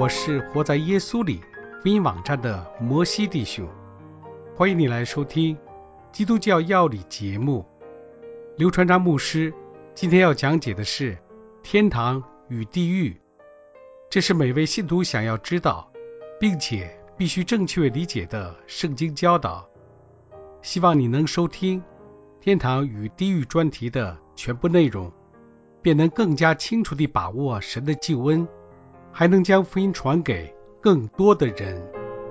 是活在耶稣里福音网站的摩西弟兄，欢迎你来收听基督教要理节目。刘传章牧师今天要讲解的是天堂与地狱，这是每位信徒想要知道并且必须正确理解的圣经教导。希望你能收听天堂与地狱专题的全部内容，便能更加清楚地把握神的救恩，还能将福音传给更多的人。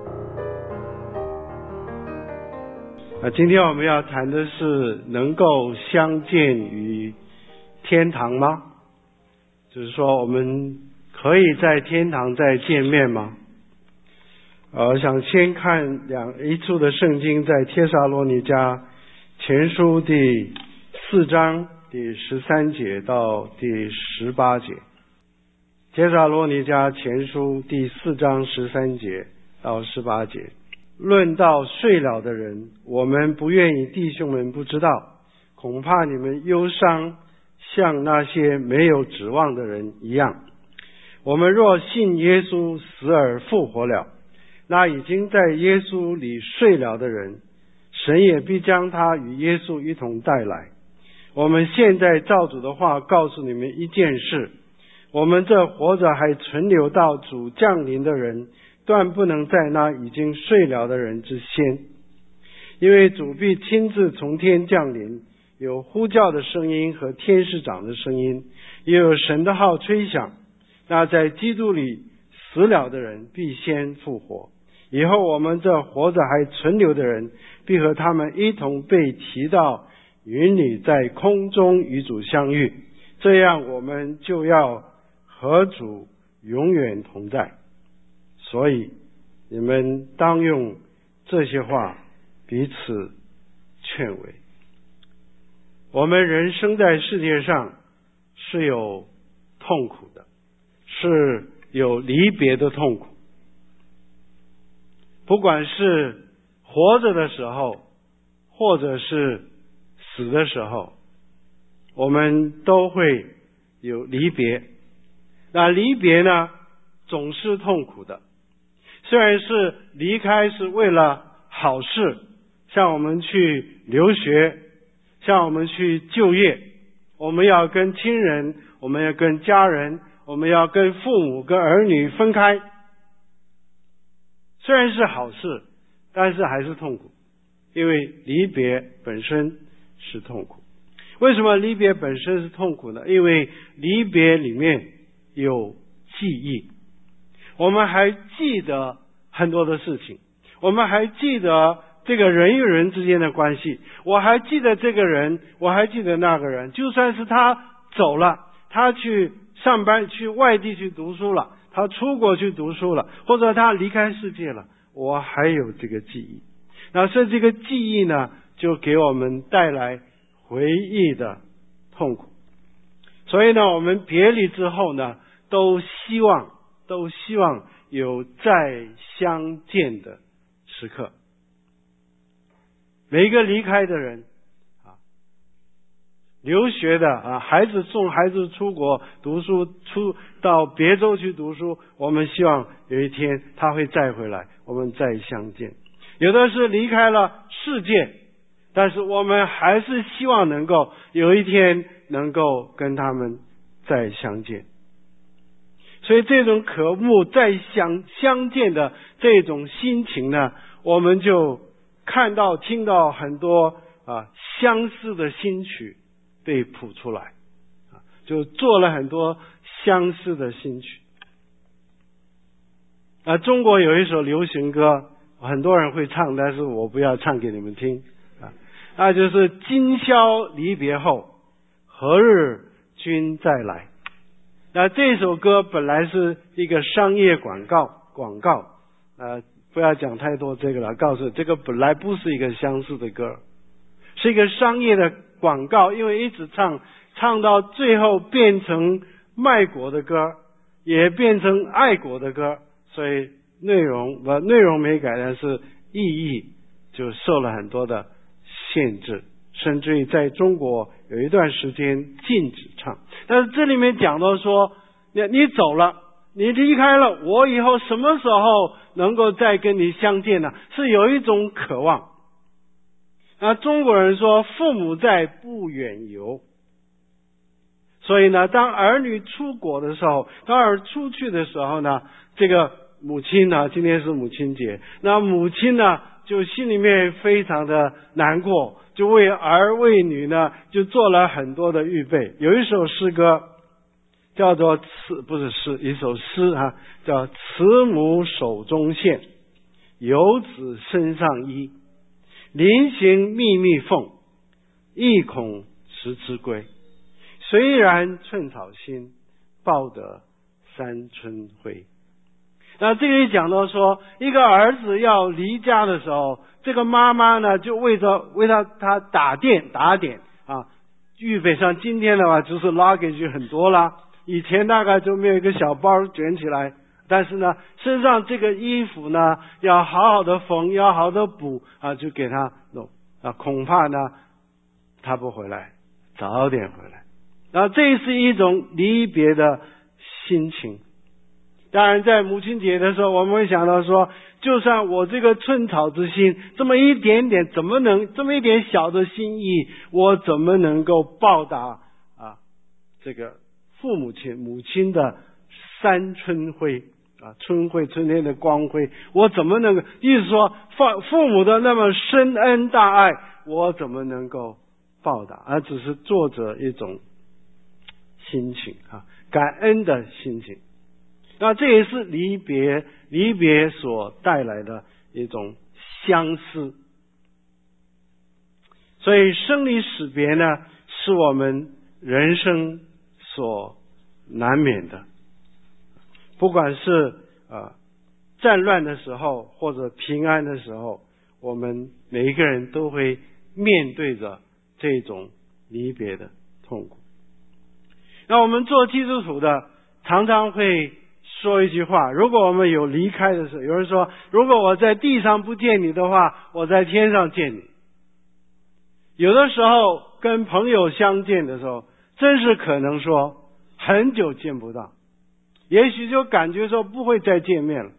今天我们要谈的是能够相见于天堂吗？就是说我们可以在天堂再见面吗？我想先看一处的圣经，在帖撒罗尼迦前书第4章第13节到第18节。帖撒罗尼迦前书第4章13节到18节，论到睡了的人，我们不愿意弟兄们不知道，恐怕你们忧伤，像那些没有指望的人一样。我们若信耶稣死而复活了，那已经在耶稣里睡了的人，神也必将他与耶稣一同带来。我们现在照主的话告诉你们一件事，我们这活着还存留到主降临的人，断不能在那已经睡了的人之先。因为主必亲自从天降临，有呼叫的声音和天使长的声音，也有神的号吹响。那在基督里死了的人必先复活，以后我们这活着还存留的人，必和他们一同被提到云里，在空中与主相遇，这样我们就要和主永远同在。所以你们当用这些话彼此劝慰。我们人生在世界上是有痛苦的，是有离别的痛苦。不管是活着的时候，或者是死的时候，我们都会有离别。那离别呢，总是痛苦的。虽然是离开是为了好事，像我们去留学，像我们去就业，我们要跟亲人，我们要跟家人，我们要跟父母跟儿女分开，虽然是好事，但是还是痛苦，因为离别本身是痛苦。为什么离别本身是痛苦呢？因为离别里面有记忆，我们还记得很多的事情，我们还记得这个人与人之间的关系，我还记得这个人，我还记得那个人，就算是他走了，他去上班，去外地去读书了，他出国去读书了，或者他离开世界了，我还有这个记忆。那所以这个记忆呢，就给我们带来回忆的痛苦。所以呢，我们别离之后呢，都希望有再相见的时刻。每一个离开的人留学的送孩子出国读书，到别州去读书，我们希望有一天他会再回来，我们再相见。有的是离开了世界，但是我们还是希望能够有一天能够跟他们再相见。所以这种渴慕再相见的这种心情呢，我们就看到听到很多相似的新曲被谱出来，就做了很多相似的新曲。中国有一首流行歌，很多人会唱，但是我不要唱给你们听那就是今宵离别后，何日君再来。那这首歌本来是一个商业广告不要讲太多这个了，告诉你这个本来不是一个相似的歌，是一个商业的广告，因为一直唱到最后变成卖国的歌，也变成爱国的歌，所以内容没改，但是意义就受了很多的限制，甚至于在中国有一段时间禁止唱。但是这里面讲到说，你走了， 你离开了我以后，什么时候能够再跟你相见呢？是有一种渴望。那中国人说父母在，不远游。所以呢，当儿女出国的时候，当儿出去的时候呢，这个母亲呢，今天是母亲节，那母亲呢就心里面非常的难过，就为儿为女呢就做了很多的预备。有一首诗歌叫做一首诗啊，叫慈母手中线，游子身上衣，临行密密缝，意恐迟迟归。虽然寸草心，报得三春晖。那这里讲到说，一个儿子要离家的时候，这个妈妈呢就为他打点啊，预备上今天的话就是 luggage 很多啦，以前大概就没有一个小包卷起来，但是呢身上这个衣服呢要好好的缝，要好好的补啊，就给他弄啊，恐怕呢他不回来，早点回来。然后这是一种离别的心情。当然在母亲节的时候，我们会想到说，就算我这个寸草之心，这么一点点，这么一点小的心意，我怎么能够报答啊这个母亲的三春晖啊，春天的光辉，我怎么能够，意思说父母的那么深恩大爱，我怎么能够报答？而只是作者一种心情啊，感恩的心情。那这也是离别所带来的一种相思。所以生离死别呢，是我们人生所难免的。不管是战乱的时候，或者平安的时候，我们每一个人都会面对着这种离别的痛苦。那我们做基督徒的常常会说一句话，如果我们有离开的时候，有人说，如果我在地上不见你的话，我在天上见你。有的时候跟朋友相见的时候，真是可能说很久见不到，也许就感觉说不会再见面了。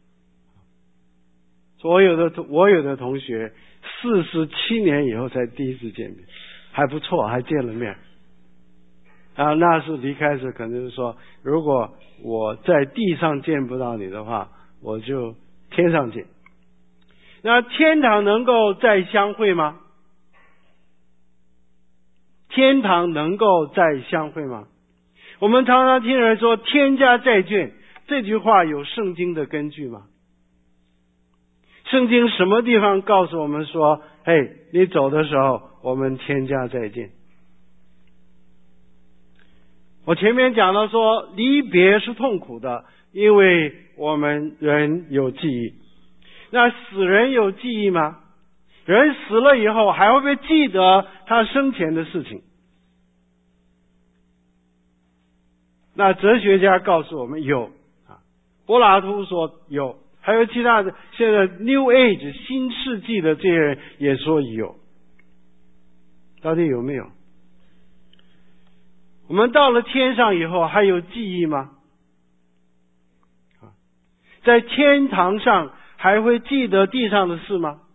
我有的同学47年以后才第一次见面，还不错，还见了面啊。那是离开时可能是说，如果我在地上见不到你的话，我就天上见。那天堂能够再相会吗？天堂能够再相会吗？我们常常听人说天家再眷，这句话有圣经的根据吗？圣经什么地方告诉我们说，嘿，你走的时候我们天家再见？我前面讲到说，离别是痛苦的，因为我们人有记忆。那死人有记忆吗？人死了以后还会不会记得他生前的事情？那哲学家告诉我们有啊，柏拉图说有，还有其他的现在 New Age 新世纪的这些人也说有。到底有没有？我们到了天上以后还有记忆吗？在天堂上还会记得地上的事吗？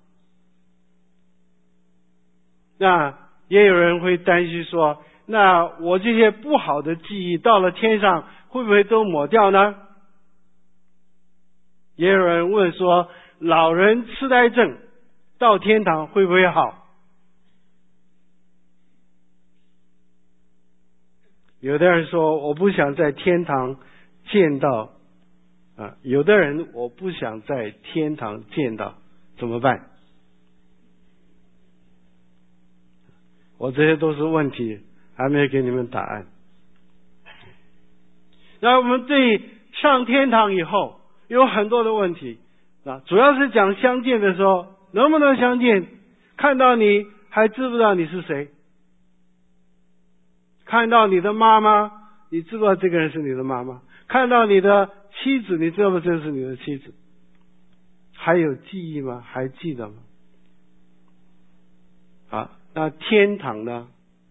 那也有人会担心说，那我这些不好的记忆到了天上会不会都抹掉呢？也有人问说，老人痴呆症到天堂会不会好？有的人说我不想在天堂见到有的人我不想在天堂见到，怎么办？我这些都是问题，还没有给你们答案。那我们对上天堂以后有很多的问题主要是讲相见的时候能不能相见，看到你还知不知道你是谁？看到你的妈妈，你知不知道这个人是你的妈妈？看到你的妻子，你知道不知道这是你的妻子？还有记忆吗？还记得吗？那天堂呢？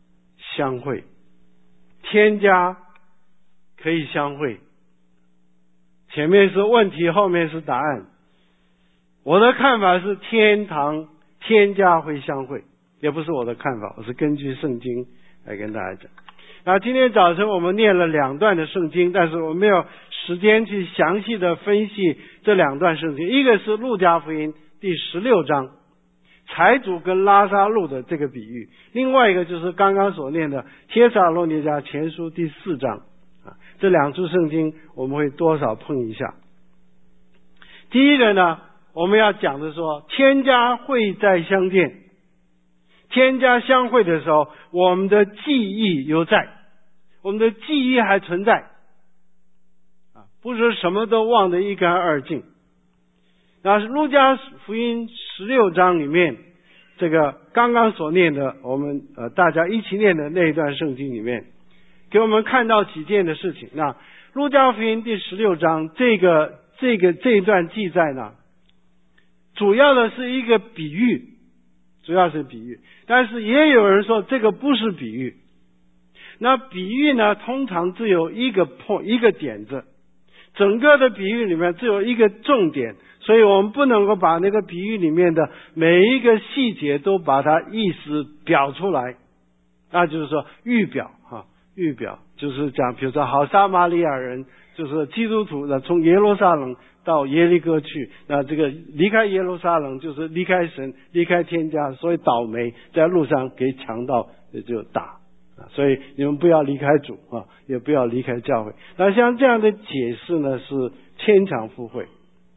相会，天家可以相会， 前面是问题，后面是答案。我的看法是天家会相会，也不是我的看法，我是根据圣经来跟大家讲。那今天早晨我们念了2段的圣经，但是我没有时间去详细的分析这2段圣经。一个是路加福音第16章财主跟拉撒路的这个比喻，另外一个就是刚刚所念的帖撒罗尼迦前书第4章这2处圣经我们会多少碰一下。第一个呢，我们要讲的说天家会再相见，天家相会的时候，我们的记忆犹在，我们的记忆还存在不是什么都忘得一干二净。那是路加福音16章里面这个刚刚所念的，我们大家一起念的那一段圣经里面，给我们看到几件的事情。那路加福音第16章这一段记载呢，主要的是一个比喻，主要是比喻，但是也有人说这个不是比喻。那比喻呢，通常只有一个点子，整个的比喻里面只有一个重点，所以我们不能够把那个比喻里面的每一个细节都把它意思表出来。那就是说预表就是讲，比如说好撒玛利亚人就是基督徒从耶路撒冷到耶利哥去，那这个离开耶路撒冷就是离开神，离开天家，所以倒霉，在路上给强盗就打，所以你们不要离开主也不要离开教会。那像这样的解释呢，是牵强附会。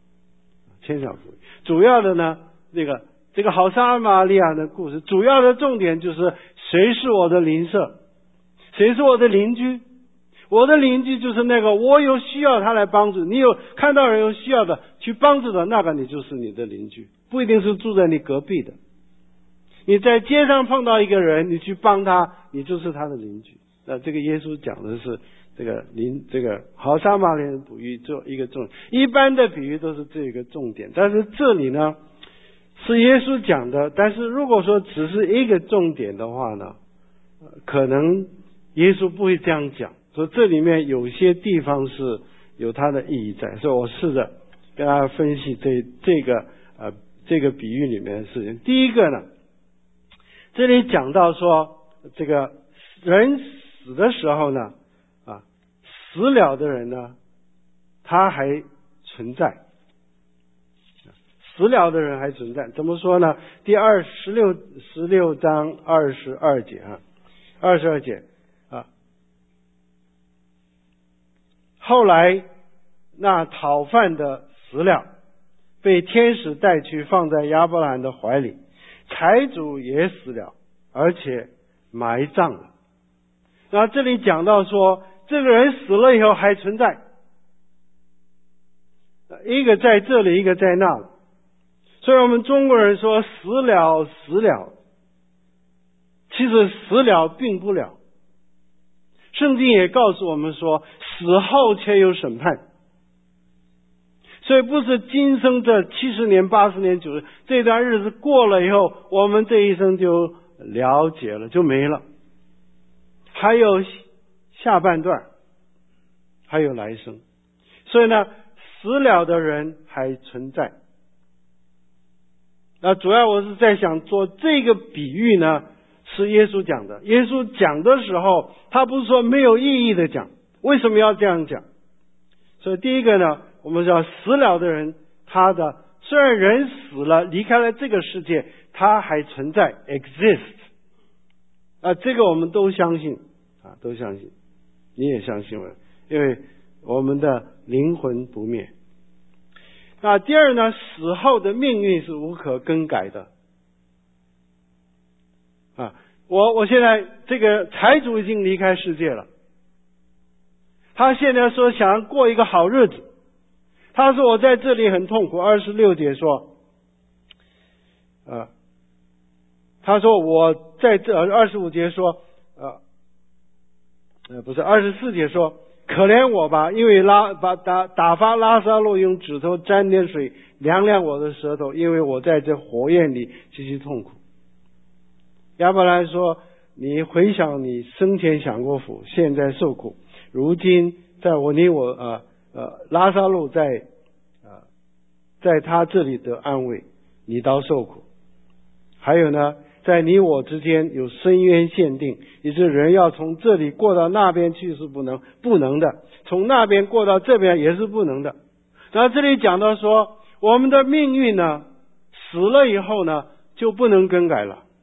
主要的呢，这个好撒玛利亚的故事，主要的重点就是谁是我的邻舍，谁是我的邻居。我的邻居就是那个我有需要他来帮助，你有看到人有需要的去帮助的，那个你就是你的邻居，不一定是住在你隔壁的。你在街上碰到一个人，你去帮他，你就是他的邻居。那这个耶稣讲的是这个好撒玛利亚人比喻做一个重点，一般的比喻都是这个重点，但是这里呢是耶稣讲的。但是如果说只是一个重点的话呢，可能耶稣不会这样讲，所以这里面有些地方是有它的意义在。所以我试着跟大家分析这个比喻里面的事情。第一个呢，这里讲到说这个人死的时候呢死了的人呢他还存在，死了的人还存在。怎么说呢？第16章22节22节后来那讨饭的死了，被天使带去放在亚伯兰的怀里，财主也死了，而且埋葬了。那这里讲到说这个人死了以后还存在，一个在这里，一个在那里。所以我们中国人说死了，其实死了并不了。圣经也告诉我们说死后却有审判。所以不是今生这70年80年90这段日子过了以后，我们这一生就了解了，就没了。还有下半段，还有来生。所以呢，死了的人还存在。那主要我是在想做这个比喻呢，是耶稣讲的。耶稣讲的时候，他不是说没有意义的讲。为什么要这样讲？所以第一个呢，我们说死了的人，他的虽然人死了，离开了这个世界，他还存在 exist。这个我们都相信都相信，你也相信了，因为我们的灵魂不灭。那第二呢，死后的命运是无可更改的。我现在这个财主已经离开世界了，他现在说想要过一个好日子，他说我在这里很痛苦。26节说他说我在这25节说不是24节说可怜我吧，因为打发拉撒路用指头沾点水凉凉我的舌头，因为我在这火焰里极其痛苦。亚伯兰说你回想你生前享过福，现在受苦，如今在拉撒路在他这里得安慰，你倒受苦。还有呢，在你我之间有深渊限定，也就是人要从这里过到那边去是不能的，从那边过到这边也是不能的。然后这里讲到说，我们的命运呢，死了以后呢，就不能更改了，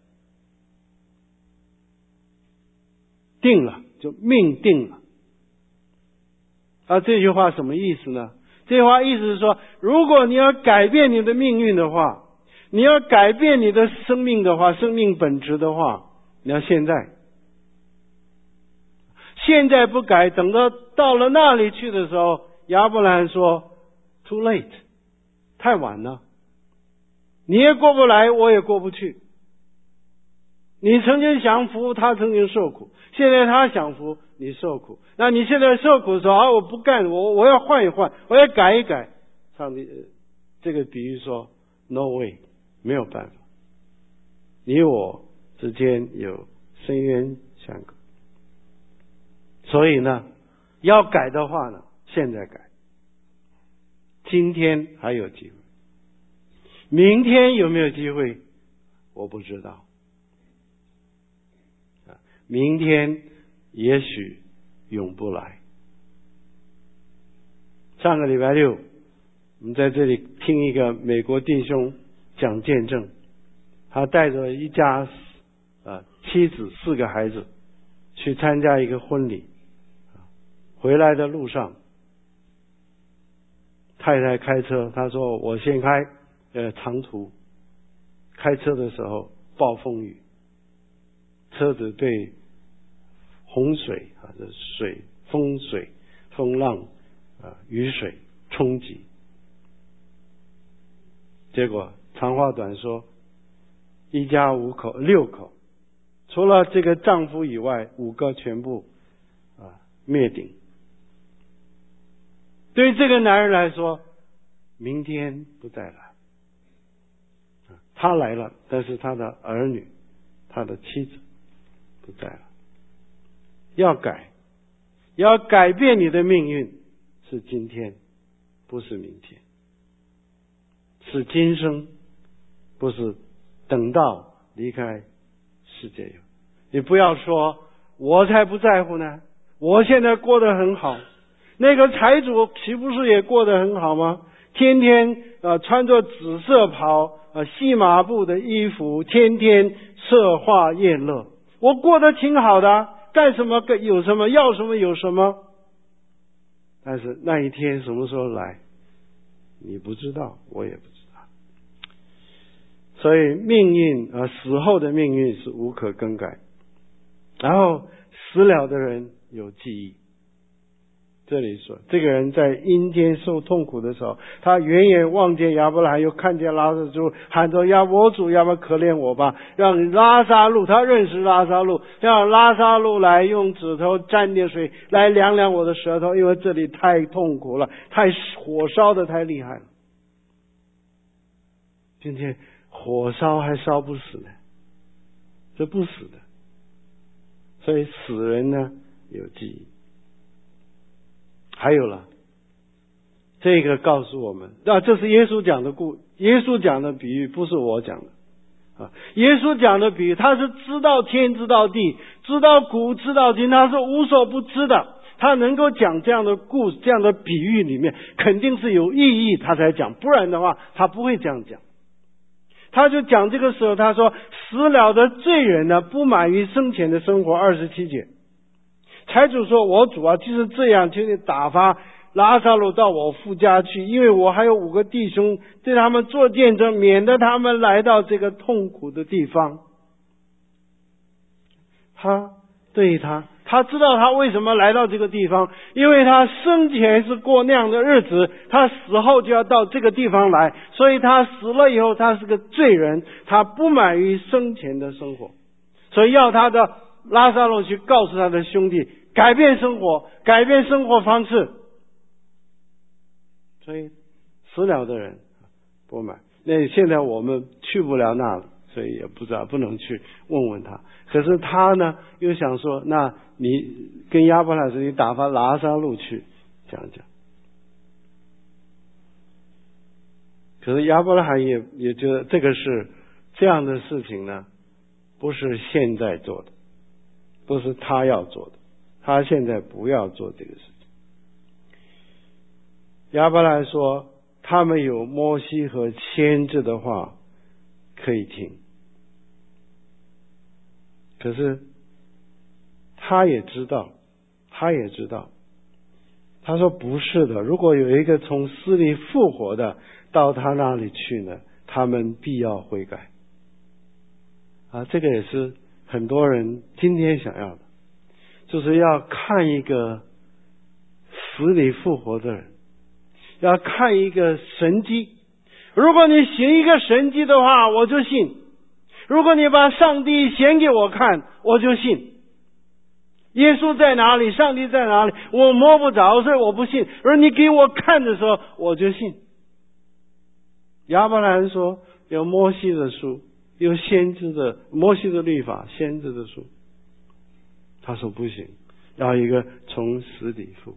定了，就命定了。这句话什么意思呢？这句话意思是说，如果你要改变你的命运的话，你要改变你的生命的话，生命本质的话，你要现在不改，等到了那里去的时候，亚伯兰说 too late， 太晚了，你也过不来，我也过不去。你曾经享福，他曾经受苦，现在他享福，你受苦。那你现在受苦的时候我不干，我要换一换，我要改一改。上帝这个比喻说 no way， 没有办法，你我之间有深渊相隔。所以呢，要改的话呢，现在改，今天还有机会，明天有没有机会我不知道，明天也许永不来。上个礼拜六我们在这里听一个美国弟兄讲见证，他带着一家妻子4个孩子去参加一个婚礼，回来的路上太太开车，他说我先开长途，开车的时候暴风雨，车子被洪水风水风浪雨水冲击，结果长话短说，一家6口，除了这个丈夫以外5个全部灭顶。对于这个男人来说，明天不再来，他来了，但是他的儿女他的妻子不在了。要改变你的命运，是今天不是明天，是今生，不是等到离开世界有。你不要说我才不在乎呢，我现在过得很好，那个财主岂不是也过得很好吗？天天穿着紫色袍细麻布的衣服，天天奢华宴乐，我过得挺好的，干什么有什么，要什么有什么。但是那一天什么时候来，你不知道，我也不知道。所以命运死后的命运是无可更改。然后死了的人有记忆。这里说，这个人在阴间受痛苦的时候，他远远望见亚伯拉罕，又看见拉撒路，喊着我主，要不要可怜我吧？让拉撒路，他认识拉撒路，让拉撒路来用指头沾点水来凉凉我的舌头，因为这里太痛苦了，太火烧的太厉害了。今天火烧还烧不死呢，这不死的。所以死人呢有记忆。还有了，这个告诉我们，这是耶稣讲的耶稣讲的比喻，不是我讲的耶稣讲的比喻，他是知道天知道地，知道古知道今，他是无所不知的。他能够讲这样的故事，这样的比喻里面肯定是有意义，他才讲，不然的话他不会这样讲。他就讲这个时候，他说死了的罪人呢，不满于生前的生活。27节，财主说，我主啊，就是这样，请你打发拉撒路到我父家去，因为我还有5个弟兄，对他们做见证，免得他们来到这个痛苦的地方。他知道他为什么来到这个地方，因为他生前是过那样的日子，他死后就要到这个地方来，所以他死了以后他是个罪人，他不满于生前的生活，所以要他的拉撒路去告诉他的兄弟改变生活，改变生活方式。所以死了的人不满。那现在我们去不了那了，所以也不知道，不能去问问他。可是他呢又想说，那你跟亚伯拉罕说，你打发拉撒路去讲讲。 可是亚伯拉罕也觉得这样的事情呢，不是现在做的，不是他要做的，他现在不要做这个事情。亚伯拉罕说，他们有摩西和先知的话可以听。可是他也知道，他说不是的，如果有一个从死里复活的到他那里去呢，他们必要悔改。这个也是很多人今天想要的，就是要看一个死里复活的人，要看一个神迹。如果你行一个神迹的话，我就信；如果你把上帝显给我看，我就信。耶稣在哪里？上帝在哪里？我摸不着，所以我不信。而你给我看的时候，我就信。亚伯拉罕说，有摩西的书，有先知的摩西的律法，先知的书。他说不行，要一个从死里复活。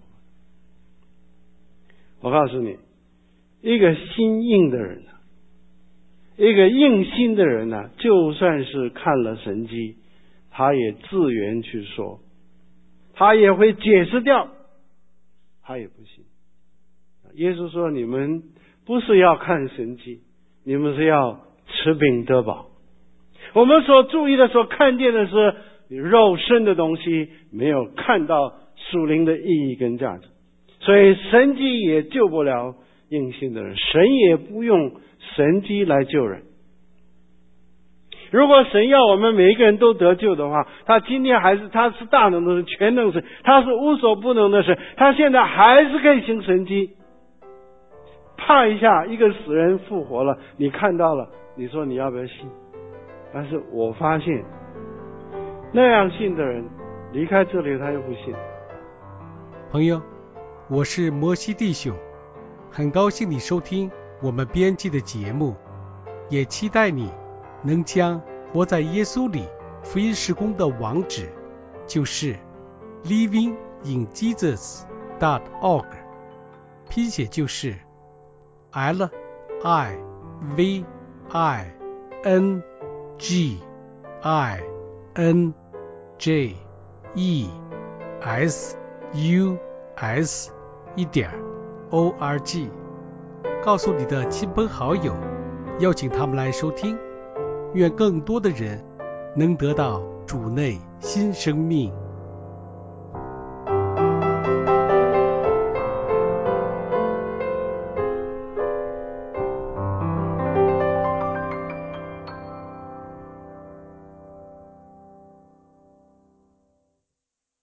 我告诉你，一个心硬的人，一个硬心的人呢，就算是看了神迹，他也自圆去说，他也会解释掉，他也不信。耶稣说，你们不是要看神迹，你们是要吃饼得饱。我们所注意的、所看见的是肉身的东西，没有看到属灵的意义跟价值。所以神迹也救不了硬心的人，神也不用神迹来救人。如果神要我们每一个人都得救的话，他今天他是大能的神，全能神，他是无所不能的神，他现在还是可以行神迹。怕一下，一个死人复活了，你看到了，你说你要不要信？但是我发现那样信的人离开这里他又不信。 朋友，我是摩西弟兄，很高兴你收听我们编辑的节目，也期待你能将活在耶稣里福音事工的网址，就是 livinginjesus.org， 拼写就是 livinginjesus.org， 告诉你的亲朋好友，邀请他们来收听，愿更多的人能得到主内新生命。